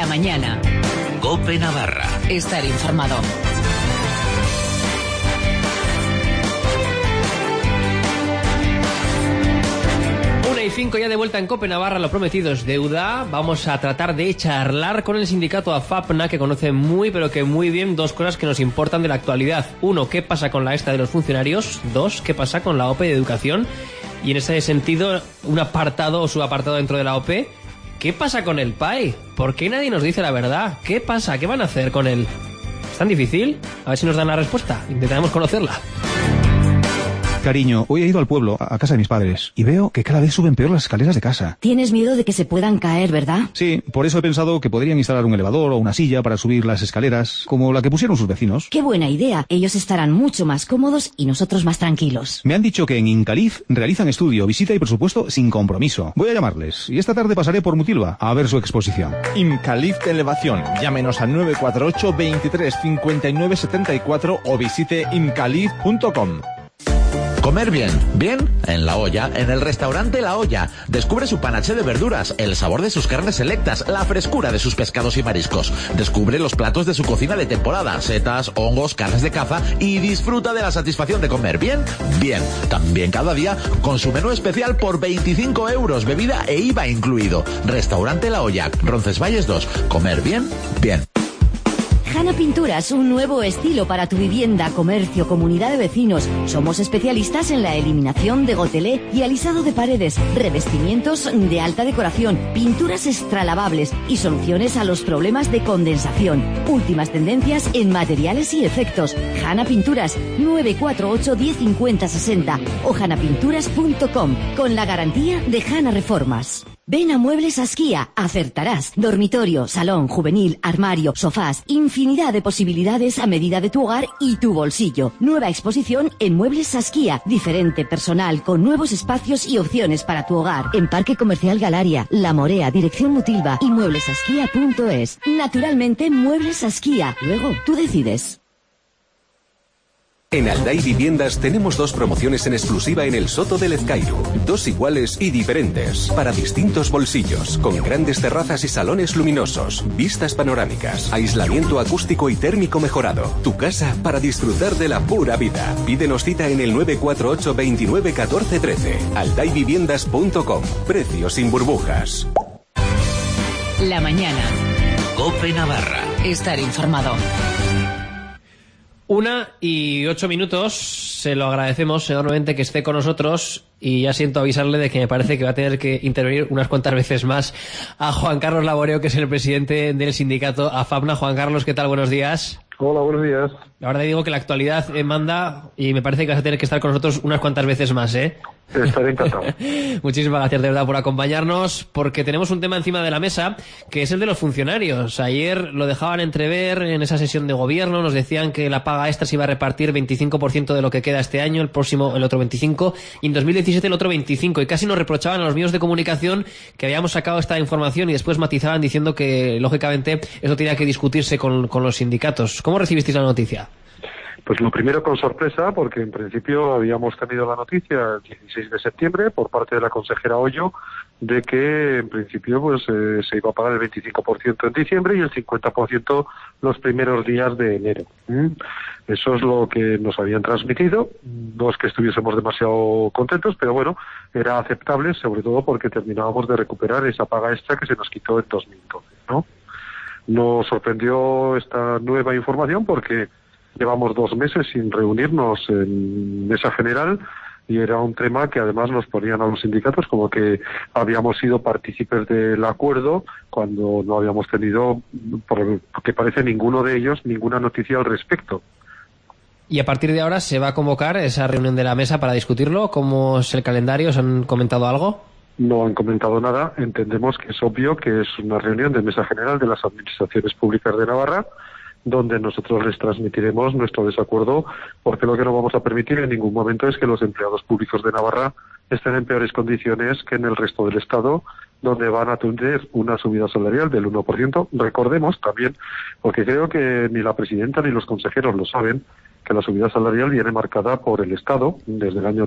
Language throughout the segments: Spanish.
mañana. COPE Navarra. Estar informado. 1:05 ya de vuelta en COPE Navarra, lo prometido es deuda. Vamos a tratar de charlar con el sindicato AFAPNA, que conoce muy pero que muy bien dos cosas que nos importan de la actualidad. Uno, ¿qué pasa con la extra de los funcionarios? Dos, ¿qué pasa con la OPE de educación? Y en ese sentido, un apartado o subapartado dentro de la OPE, ¿qué pasa con el PAE? ¿Por qué nadie nos dice la verdad? ¿Qué pasa? ¿Qué van a hacer con él? ¿Es tan difícil? A ver si nos dan la respuesta. Intentaremos conocerla. Cariño, hoy he ido al pueblo, a casa de mis padres, y veo que cada vez suben peor las escaleras de casa. Tienes miedo de que se puedan caer, ¿verdad? Sí, por eso he pensado que podrían instalar un elevador o una silla para subir las escaleras, como la que pusieron sus vecinos. ¡Qué buena idea! Ellos estarán mucho más cómodos y nosotros más tranquilos. Me han dicho que en Incalif realizan estudio, visita y presupuesto sin compromiso. Voy a llamarles, y esta tarde pasaré por Mutilva a ver su exposición. Incalif de Elevación. Llámenos al 948 23 59 74 o visite incalif.com. Comer bien, bien en La Olla, en el restaurante La Olla. Descubre su panaché de verduras, el sabor de sus carnes selectas, la frescura de sus pescados y mariscos. Descubre los platos de su cocina de temporada, setas, hongos, carnes de caza y disfruta de la satisfacción de comer bien, bien. También cada día con su menú especial por 25 euros, bebida e IVA incluido. Restaurante La Olla, Roncesvalles 2. Comer bien, bien. Hanna Pinturas, un nuevo estilo para tu vivienda, comercio, comunidad de vecinos. Somos especialistas en la eliminación de gotelé y alisado de paredes, revestimientos de alta decoración, pinturas extralavables y soluciones a los problemas de condensación. Últimas tendencias en materiales y efectos. Hanna Pinturas, 948 1050 60 o hannapinturas.com, con la garantía de Hanna Reformas. Ven a Muebles Asquía, acertarás. Dormitorio, salón, juvenil, armario, sofás, infinidad de posibilidades a medida de tu hogar y tu bolsillo. Nueva exposición en Muebles Asquía, diferente, personal, con nuevos espacios y opciones para tu hogar. En Parque Comercial Galaria, La Morea, dirección Mutilva y mueblesasquía.es. Naturalmente, Muebles Asquía. Luego, tú decides. En Alday Viviendas tenemos dos promociones en exclusiva en el Soto de Lezcairu. Dos iguales y diferentes, para distintos bolsillos, con grandes terrazas y salones luminosos, vistas panorámicas, aislamiento acústico y térmico mejorado. Tu casa para disfrutar de la pura vida. Pídenos cita en el 948 29 14 13. aldayviviendas.com. Precios sin burbujas. La mañana. COPE Navarra. Estar informado. 1:08. Se lo agradecemos enormemente que esté con nosotros y ya siento avisarle de que me parece que va a tener que intervenir unas cuantas veces más a Juan Carlos Laboreo, que es el presidente del sindicato AFAPNA. Juan Carlos, ¿qué tal? Buenos días. Hola, buenos días. Ahora te digo que la actualidad manda y me parece que vas a tener que estar con nosotros unas cuantas veces más, ¿eh? Estaré encantado. Muchísimas gracias de verdad por acompañarnos, porque tenemos un tema encima de la mesa que es el de los funcionarios. Ayer lo dejaban entrever en esa sesión de gobierno, nos decían que la paga extra se iba a repartir 25% de lo que queda este año, el próximo el otro 25% y en 2017 el otro 25%, y casi nos reprochaban a los medios de comunicación que habíamos sacado esta información y después matizaban diciendo que lógicamente eso tenía que discutirse con los sindicatos. ¿Cómo recibisteis la noticia? Pues lo primero con sorpresa, porque en principio habíamos tenido la noticia el 16 de septiembre por parte de la consejera Hoyo de que en principio pues se iba a pagar el 25% en diciembre y el 50% los primeros días de enero. Eso es lo que nos habían transmitido. No es que estuviésemos demasiado contentos, pero bueno, era aceptable, sobre todo porque terminábamos de recuperar esa paga extra que se nos quitó en 2012, ¿no? Nos sorprendió esta nueva información porque llevamos 2 meses sin reunirnos en mesa general y era un tema que además nos ponían a los sindicatos como que habíamos sido partícipes del acuerdo cuando no habíamos tenido, porque parece ninguno de ellos, ninguna noticia al respecto. Y a partir de ahora se va a convocar esa reunión de la mesa para discutirlo. ¿Cómo es el calendario? ¿Os han comentado algo? No han comentado nada. Entendemos que es obvio que es una reunión de mesa general de las administraciones públicas de Navarra, donde nosotros les transmitiremos nuestro desacuerdo, porque lo que no vamos a permitir en ningún momento es que los empleados públicos de Navarra estén en peores condiciones que en el resto del Estado, donde van a tener una subida salarial del 1%. Recordemos también, porque creo que ni la presidenta ni los consejeros lo saben, que la subida salarial viene marcada por el Estado desde el año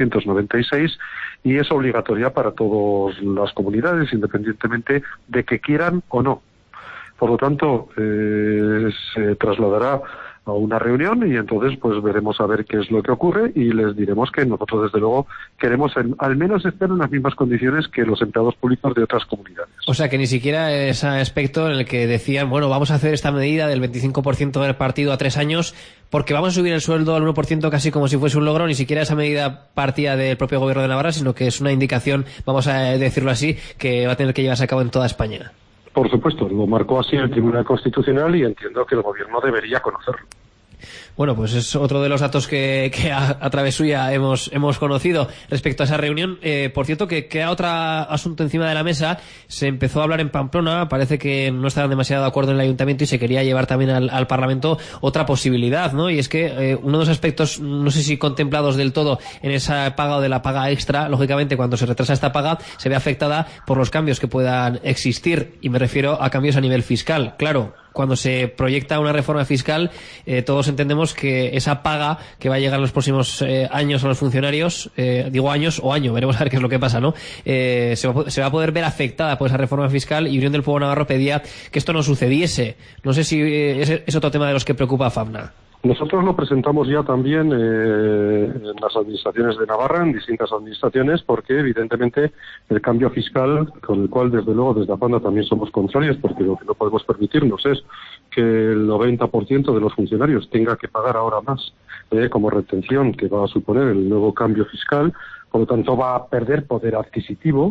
1996 y es obligatoria para todas las comunidades, independientemente de que quieran o no. Por lo tanto, se trasladará a una reunión y entonces pues veremos a ver qué es lo que ocurre y les diremos que nosotros desde luego queremos al menos estar en las mismas condiciones que los empleados públicos de otras comunidades. O sea que ni siquiera ese aspecto en el que decían, bueno, vamos a hacer esta medida del 25% del partido a 3 años porque vamos a subir el sueldo al 1% casi como si fuese un logro, ni siquiera esa medida partía del propio gobierno de Navarra, sino que es una indicación, vamos a decirlo así, que va a tener que llevarse a cabo en toda España. Por supuesto, lo marcó así el Tribunal Constitucional y entiendo que el gobierno debería conocerlo. Bueno, pues es otro de los datos que a través suya hemos conocido respecto a esa reunión. Por cierto, que queda otro asunto encima de la mesa. Se empezó a hablar en Pamplona, parece que no estaban demasiado de acuerdo en el ayuntamiento y se quería llevar también al Parlamento otra posibilidad, ¿no? Y es que uno de los aspectos, no sé si contemplados del todo en esa paga o de la paga extra, lógicamente cuando se retrasa esta paga se ve afectada por los cambios que puedan existir, y me refiero a cambios a nivel fiscal. Claro, cuando se proyecta una reforma fiscal, todos entendemos que esa paga que va a llegar en los próximos años a los funcionarios, digo años o año, veremos a ver qué es lo que pasa, ¿no? Se va a poder ver afectada por esa reforma fiscal, y Unión del Pueblo Navarro pedía que esto no sucediese. No sé si es otro tema de los que preocupa a FAPNA. Nosotros lo presentamos ya también en las administraciones de Navarra, en distintas administraciones, porque evidentemente el cambio fiscal, con el cual desde luego desde AFAPNA también somos contrarios, porque lo que no podemos permitirnos es que el 90% de los funcionarios tenga que pagar ahora más como retención que va a suponer el nuevo cambio fiscal, por lo tanto va a perder poder adquisitivo.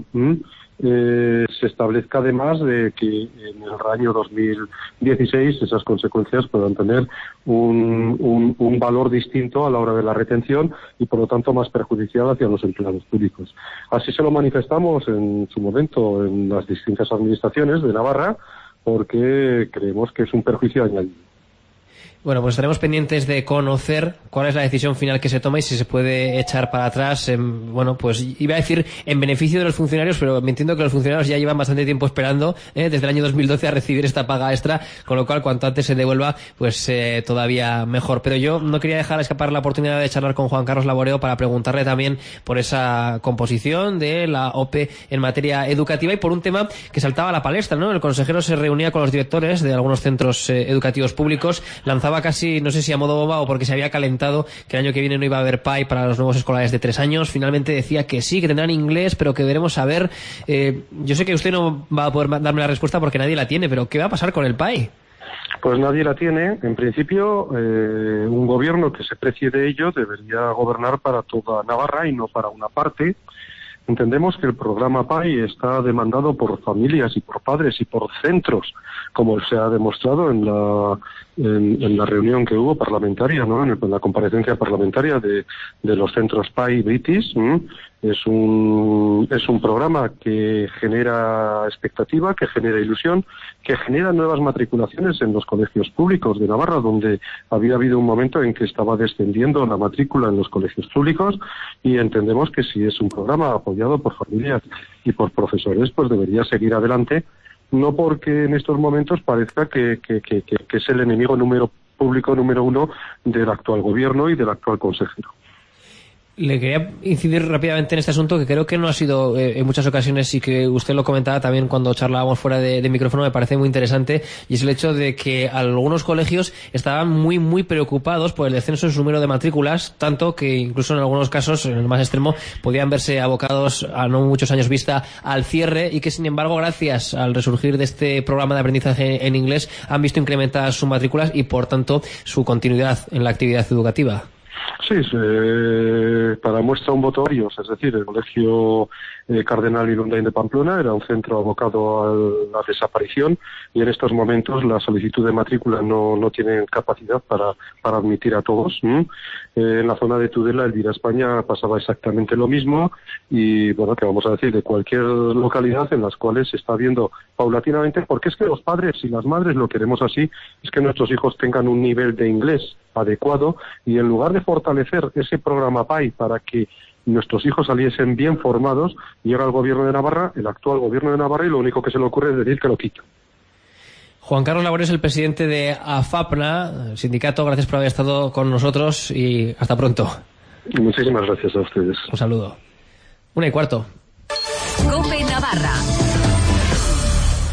Se establezca además de que en el año 2016 esas consecuencias puedan tener un valor distinto a la hora de la retención y por lo tanto más perjudicial hacia los empleados públicos. Así se lo manifestamos en su momento en las distintas administraciones de Navarra, porque creemos que es un perjuicio añadido. Bueno, pues estaremos pendientes de conocer cuál es la decisión final que se toma y si se puede echar para atrás, bueno, pues iba a decir en beneficio de los funcionarios, pero me entiendo que los funcionarios ya llevan bastante tiempo esperando, desde el año 2012 a recibir esta paga extra, con lo cual cuanto antes se devuelva, pues todavía mejor. Pero yo no quería dejar escapar la oportunidad de charlar con Juan Carlos Laboreo para preguntarle también por esa composición de la OPE en materia educativa y por un tema que saltaba a la palestra, ¿no? El consejero se reunía con los directores de algunos centros educativos públicos, lanzaba casi, no sé si a modo bomba o porque se había calentado, que el año que viene no iba a haber PAI para los nuevos escolares de 3 años. Finalmente decía que sí, que tendrán inglés, pero que veremos a ver. Yo sé que usted no va a poder darme la respuesta porque nadie la tiene, pero ¿qué va a pasar con el PAI? Pues nadie la tiene. En principio, un gobierno que se precie de ello debería gobernar para toda Navarra y no para una parte. Entendemos que el programa PAI está demandado por familias y por padres y por centros, como se ha demostrado en la reunión que hubo parlamentaria, ¿no? En la comparecencia parlamentaria de los centros PAI British. Es un programa que genera expectativa, que genera ilusión, que genera nuevas matriculaciones en los colegios públicos de Navarra, donde había habido un momento en que estaba descendiendo la matrícula en los colegios públicos, y entendemos que si es un programa apoyado por familias y por profesores, pues debería seguir adelante, no porque en estos momentos parezca que es el enemigo público número 1 del actual gobierno y del actual consejero. Le quería incidir rápidamente en este asunto que creo que no ha sido en muchas ocasiones, y que usted lo comentaba también cuando charlábamos fuera de micrófono, me parece muy interesante, y es el hecho de que algunos colegios estaban muy muy preocupados por el descenso en su número de matrículas, tanto que incluso en algunos casos, en el más extremo, podían verse abocados a no muchos años vista al cierre, y que sin embargo gracias al resurgir de este programa de aprendizaje en inglés han visto incrementadas sus matrículas y por tanto su continuidad en la actividad educativa. Sí, para muestra un voto varios, es decir, el colegio Cardenal Irundain de Pamplona era un centro abocado a la desaparición, y en estos momentos la solicitud de matrícula no tiene capacidad para admitir a todos. En la zona de Tudela, Elvira España, pasaba exactamente lo mismo, y bueno, que vamos a decir de cualquier localidad en las cuales se está viendo paulatinamente, porque es que los padres y las madres lo queremos así, es que nuestros hijos tengan un nivel de inglés adecuado, y en lugar de fortalecer ese programa PAI para que nuestros hijos saliesen bien formados, llega el gobierno de Navarra, el actual gobierno de Navarra, y lo único que se le ocurre es decir que lo quita. Juan Carlos Laboreo es el presidente de AFAPNA, el sindicato. Gracias por haber estado con nosotros y hasta pronto. Muchísimas gracias a ustedes. Un saludo. 1:15. COPE Navarra.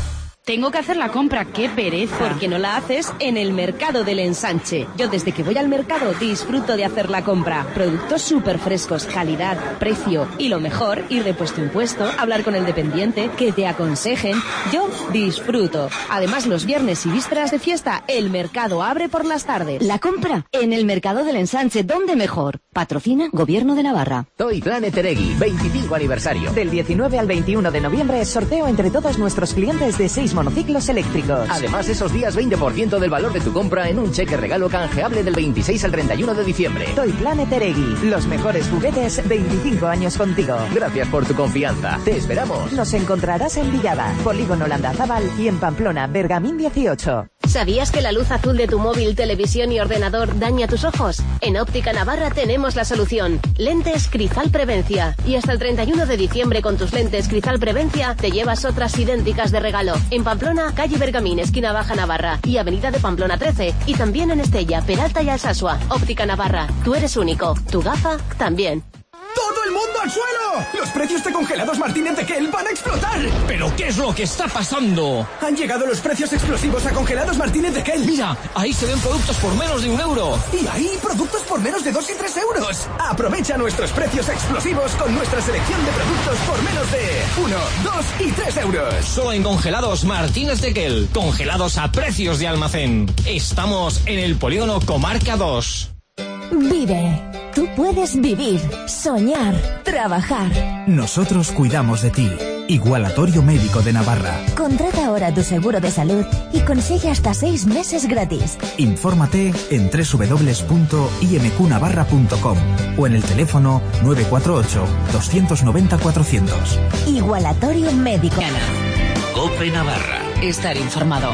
Tengo que hacer la compra, qué pereza. ¿Por qué no la haces en el Mercado del Ensanche? Yo desde que voy al mercado disfruto de hacer la compra. Productos súper frescos, calidad, precio y lo mejor, ir de puesto en puesto, hablar con el dependiente, que te aconsejen. Yo disfruto. Además, los viernes y vísperas de fiesta, el mercado abre por las tardes. La compra en el Mercado del Ensanche, ¿dónde mejor? Patrocina Gobierno de Navarra. Toy Planet Eregui, 25 aniversario. Del 19 al 21 de noviembre, sorteo entre todos nuestros clientes de 6 monociclos eléctricos. Además, esos días 20% del valor de tu compra en un cheque regalo canjeable del 26 al 31 de diciembre. Toy Planet Eregui, los mejores juguetes, 25 años contigo. Gracias por tu confianza. Te esperamos. Nos encontrarás en Villada, Polígono Landazábal y en Pamplona, Bergamín 18. ¿Sabías que la luz azul de tu móvil, televisión y ordenador daña tus ojos? En Óptica Navarra tenemos la solución. Lentes Crizal Prevencia. Y hasta el 31 de diciembre con tus lentes Crizal Prevencia te llevas otras idénticas de regalo. En Pamplona, calle Bergamín, esquina Baja Navarra y avenida de Pamplona 13. Y también en Estella, Peralta y Alsasua. Óptica Navarra. Tú eres único. Tu gafa también. ¡Todo el mundo al suelo! ¡Los precios de congelados Martínez de Kell van a explotar! ¿Pero qué es lo que está pasando? Han llegado los precios explosivos a congelados Martínez de Kell. Mira, ahí se ven productos por menos de €1. Y ahí productos por menos de 2 y 3 euros. Aprovecha nuestros precios explosivos con nuestra selección de productos por menos de 1, 2 y 3 euros. Solo en congelados Martínez de Kell. Congelados a precios de almacén. Estamos en el Polígono Comarca 2. Vive. Tú puedes vivir, soñar, trabajar. Nosotros cuidamos de ti. Igualatorio Médico de Navarra. Contrata ahora tu seguro de salud y consigue hasta 6 meses gratis. Infórmate en www.imqnavarra.com o en el teléfono 948 290 400. Igualatorio Médico. COPE Navarra. Estar informado.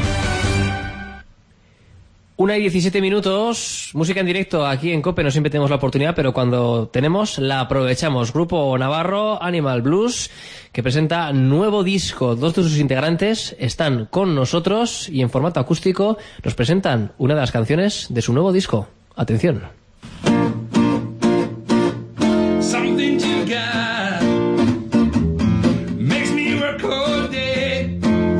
1:17, música en directo aquí en COPE. No siempre tenemos la oportunidad, pero cuando tenemos la aprovechamos. Grupo navarro Animal Blues, que presenta nuevo disco. 2 de sus integrantes están con nosotros y en formato acústico nos presentan una de las canciones de su nuevo disco. Atención. Something you got makes me work all day.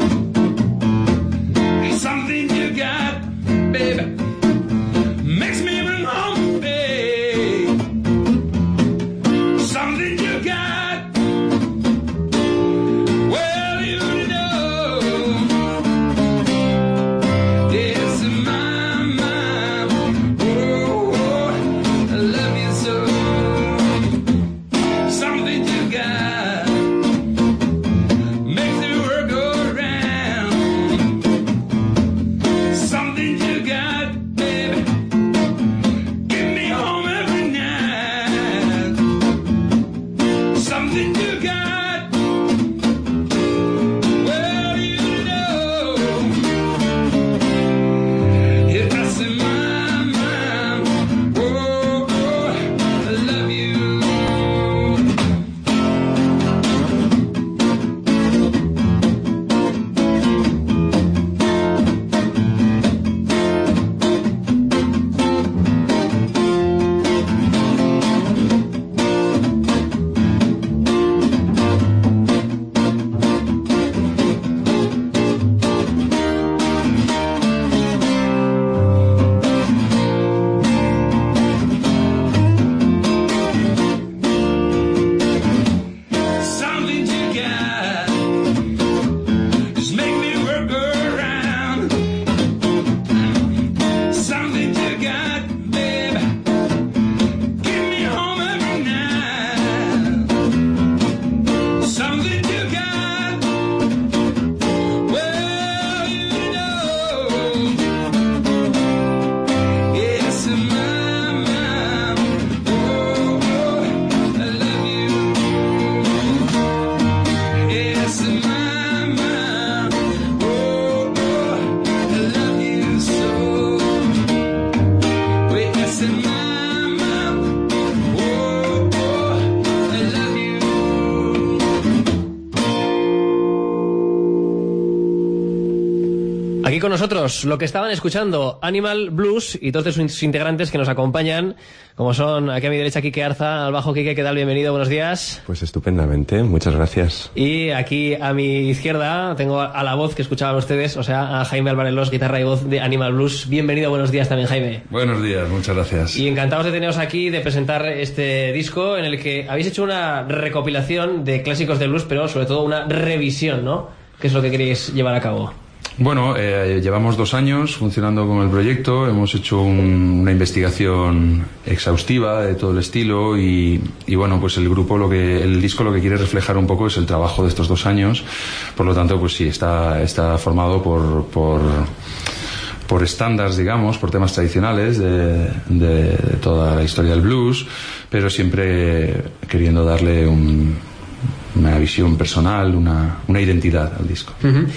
Something you got, baby, makes me run home, babe. Something you got, well, you know, it's my mind, oh, Aquí con nosotros, lo que estaban escuchando, Animal Blues y todos sus integrantes que nos acompañan, como son aquí a mi derecha Quique Arza, al bajo Quique, ¿qué tal? Bienvenido, buenos días. Pues estupendamente, muchas gracias. Y aquí a mi izquierda tengo a la voz que escuchaban ustedes, o sea, a Jaime Álvarez Los, guitarra y voz de Animal Blues. Bienvenido, buenos días también, Jaime. Buenos días, muchas gracias. Y encantados de teneros aquí, de presentar este disco en el que habéis hecho una recopilación de clásicos de blues, pero sobre todo una revisión, ¿no? ¿Qué es lo que queréis llevar a cabo? Bueno, llevamos 2 años funcionando con el proyecto, hemos hecho una investigación exhaustiva de todo el estilo y bueno, pues el disco lo que quiere reflejar un poco es el trabajo de estos 2 años, por lo tanto, pues sí, está formado por estándares, digamos, por temas tradicionales de toda la historia del blues, pero siempre queriendo darle una visión personal, una identidad al disco.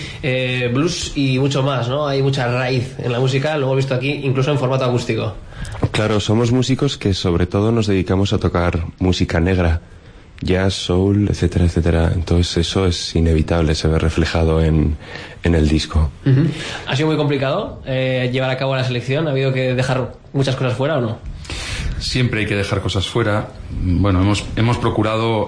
Blues y mucho más, ¿no? Hay mucha raíz en la música, lo hemos visto aquí, incluso en formato acústico. Claro, somos músicos que sobre todo nos dedicamos a tocar música negra, jazz, soul, etcétera, etcétera. Entonces eso es inevitable, se ve reflejado en el disco. ¿Ha sido muy complicado llevar a cabo la selección? ¿Ha habido que dejar muchas cosas fuera o no? Siempre hay que dejar cosas fuera. Bueno, hemos procurado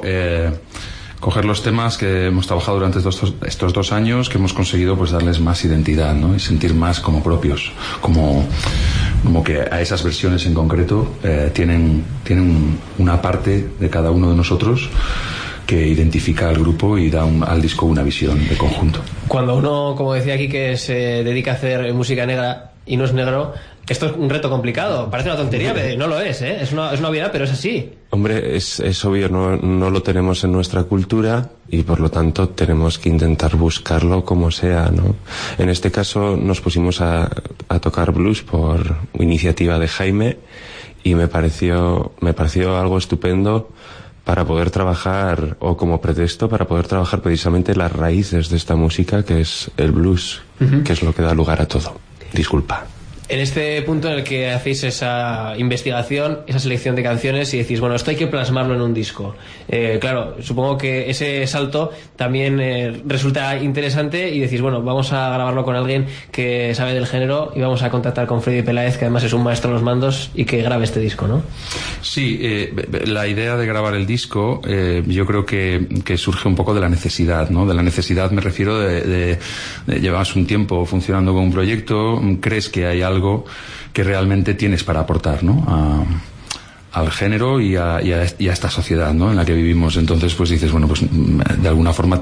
coger los temas que hemos trabajado durante estos 2 años, que hemos conseguido pues darles más identidad, ¿no? Y sentir más como propios, como que a esas versiones en concreto tienen una parte de cada uno de nosotros que identifica al grupo y da al disco una visión de conjunto. Cuando uno, como decía aquí, que se dedica a hacer música negra y no es negro, esto es un reto complicado. Parece una tontería, pero no lo es, ¿eh? Es una obviedad, pero es así. Hombre, es obvio, no lo tenemos en nuestra cultura y por lo tanto tenemos que intentar buscarlo como sea, ¿no? En este caso nos pusimos a tocar blues por iniciativa de Jaime y me pareció algo estupendo para poder trabajar, o como pretexto, para poder trabajar precisamente las raíces de esta música, que es el blues, que es lo que da lugar a todo. Disculpa. En este punto en el que hacéis esa investigación, esa selección de canciones y decís, bueno, esto hay que plasmarlo en un disco. Claro, supongo que ese salto también resulta interesante y decís, bueno, vamos a grabarlo con alguien que sabe del género y vamos a contactar con Freddy Peláez, que además es un maestro en los mandos, y que grabe este disco, ¿no? Sí, la idea de grabar el disco yo creo que surge un poco de la necesidad, ¿no? De la necesidad me refiero de llevas un tiempo funcionando con un proyecto, crees que hay algo que realmente tienes para aportar, ¿no? Al género y a esta sociedad, ¿no? En la que vivimos. Entonces pues dices, bueno, pues de alguna forma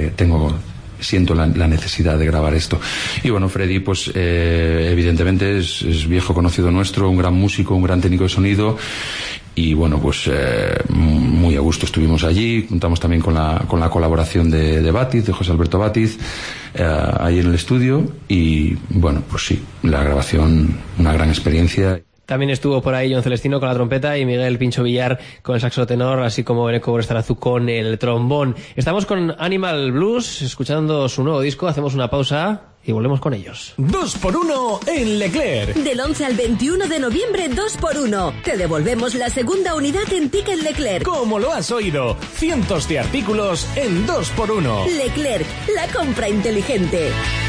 siento la necesidad de grabar esto. Y bueno, Freddy pues evidentemente es viejo conocido nuestro, un gran músico, un gran técnico de sonido. Y bueno, pues muy a gusto estuvimos allí. Contamos también con la colaboración de Bátiz, de José Alberto Bátiz, ahí en el estudio. Y bueno, pues sí, la grabación, una gran experiencia. También estuvo por ahí John Celestino con la trompeta y Miguel Pincho Villar con el saxo tenor, así como Eneco Borestarazu con el trombón. Estamos con Animal Blues, escuchando su nuevo disco. Hacemos una pausa y volvemos con ellos. 2x1 en Leclerc. Del 11 al 21 de noviembre, 2x1. Te devolvemos la segunda unidad en Ticket Leclerc. Como lo has oído, cientos de artículos en 2x1. Leclerc, la compra inteligente.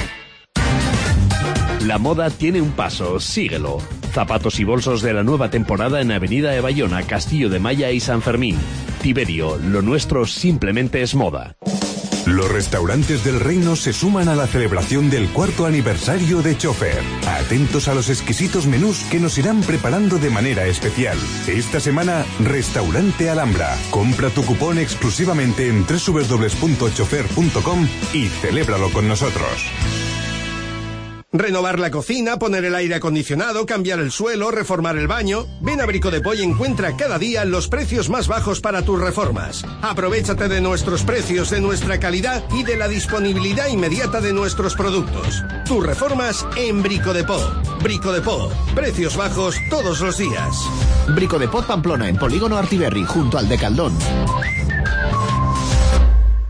La moda tiene un paso, síguelo. Zapatos y bolsos de la nueva temporada en Avenida de Bayona, Castillo de Maya y San Fermín. Tiberio, lo nuestro simplemente es moda. Los restaurantes del Reino se suman a la celebración del 4º aniversario de Chofer. Atentos a los exquisitos menús que nos irán preparando de manera especial. Esta semana, Restaurante Alhambra. Compra tu cupón exclusivamente en www.chofer.com y celébralo con nosotros. Renovar la cocina, poner el aire acondicionado, cambiar el suelo, reformar el baño. Ven a Brico Depot y encuentra cada día los precios más bajos para tus reformas. Aprovéchate de nuestros precios, de nuestra calidad y de la disponibilidad inmediata de nuestros productos. Tus reformas en Brico Depot. Brico Depot. Precios bajos todos los días. Brico Depot Pamplona, en Polígono Artiberri, junto al de Caldón.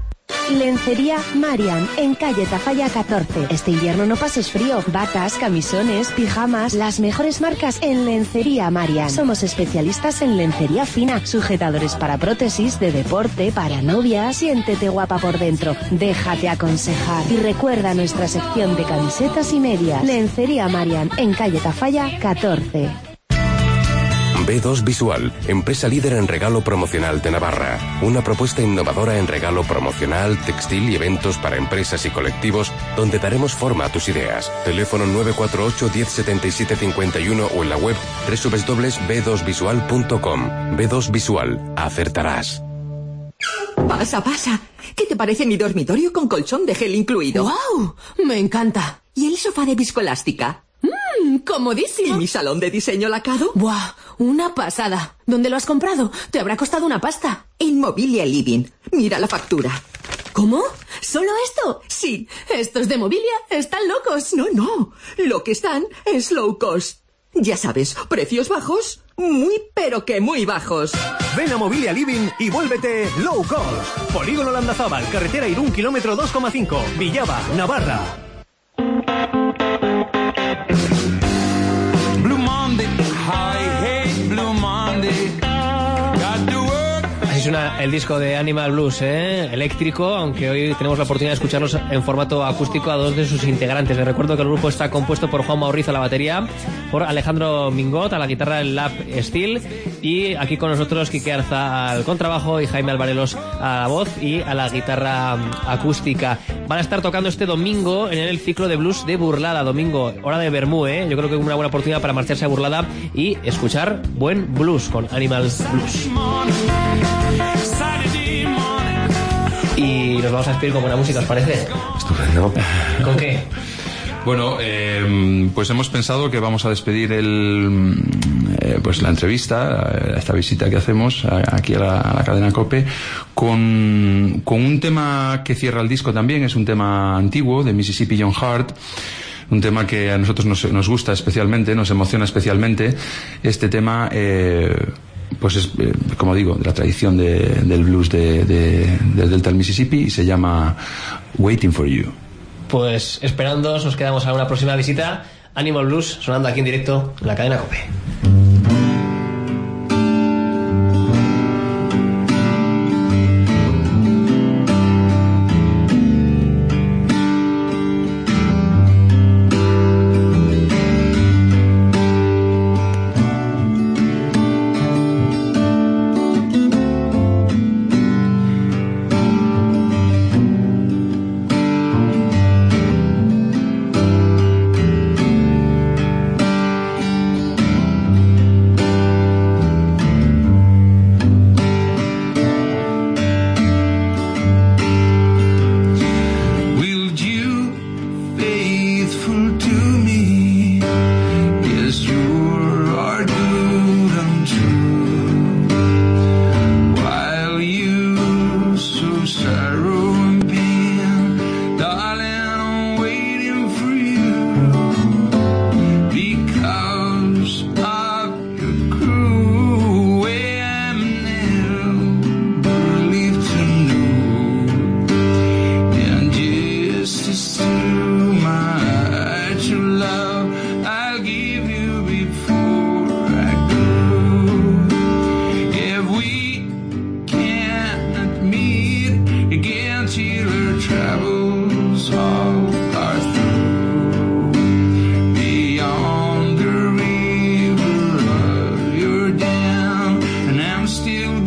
Lencería Marian, en calle Tafalla 14. Este invierno no pases frío. Batas, camisones, pijamas, las mejores marcas en Lencería Marian. Somos especialistas en lencería fina, sujetadores para prótesis, de deporte, para novia. Siéntete guapa por dentro. Déjate aconsejar. Y recuerda nuestra sección de camisetas y medias. Lencería Marian, en calle Tafalla 14. B2 Visual, empresa líder en regalo promocional de Navarra. Una propuesta innovadora en regalo promocional, textil y eventos para empresas y colectivos, donde daremos forma a tus ideas. Teléfono 948 1077 51 o en la web www.b2visual.com. B2 Visual, acertarás. Pasa, pasa. ¿Qué te parece mi dormitorio con colchón de gel incluido? ¡Wow! Me encanta. ¿Y el sofá de viscoelástica? ¡Comodísimo! ¿Y mi salón de diseño lacado? ¡Buah! Una pasada. ¿Dónde lo has comprado? Te habrá costado una pasta. En Mobilia Living. Mira la factura. ¿Cómo? ¿Solo esto? Sí. Estos de Mobilia están locos. No. Lo que están es low cost. Ya sabes, precios bajos, muy pero que muy bajos. Ven a Mobilia Living y vuélvete low cost. Polígono Landazábal, carretera Irún, kilómetro 2,5. Villaba, Navarra. Así suena el disco de Animal Blues, eléctrico, aunque hoy tenemos la oportunidad de escucharlos en formato acústico a dos de sus integrantes. Les recuerdo que el grupo está compuesto por Juan Mauriz a la batería, por Alejandro Mingot a la guitarra del Lap Steel, y aquí con nosotros Quique Arza al contrabajo y Jaime Alvarelos a la voz y a la guitarra acústica. Van a estar tocando este domingo en el ciclo de blues de Burlada, domingo, hora de Bermú, Yo creo que es una buena oportunidad para marcharse a Burlada y escuchar buen blues con Animal Blues. Y nos vamos a despedir con buena música, ¿os parece? Estupendo. ¿Con qué? Bueno, pues hemos pensado que vamos a despedir pues la entrevista, esta visita que hacemos aquí a la cadena COPE, con un tema que cierra el disco también. Es un tema antiguo de Mississippi John Hart, un tema que a nosotros nos gusta especialmente, nos emociona especialmente. Este tema pues es, como digo, de la tradición del blues del Delta del Mississippi, y se llama Waiting for You. Pues esperándoos, nos quedamos a una próxima visita. Animal Blues sonando aquí en directo en la cadena COPE. Still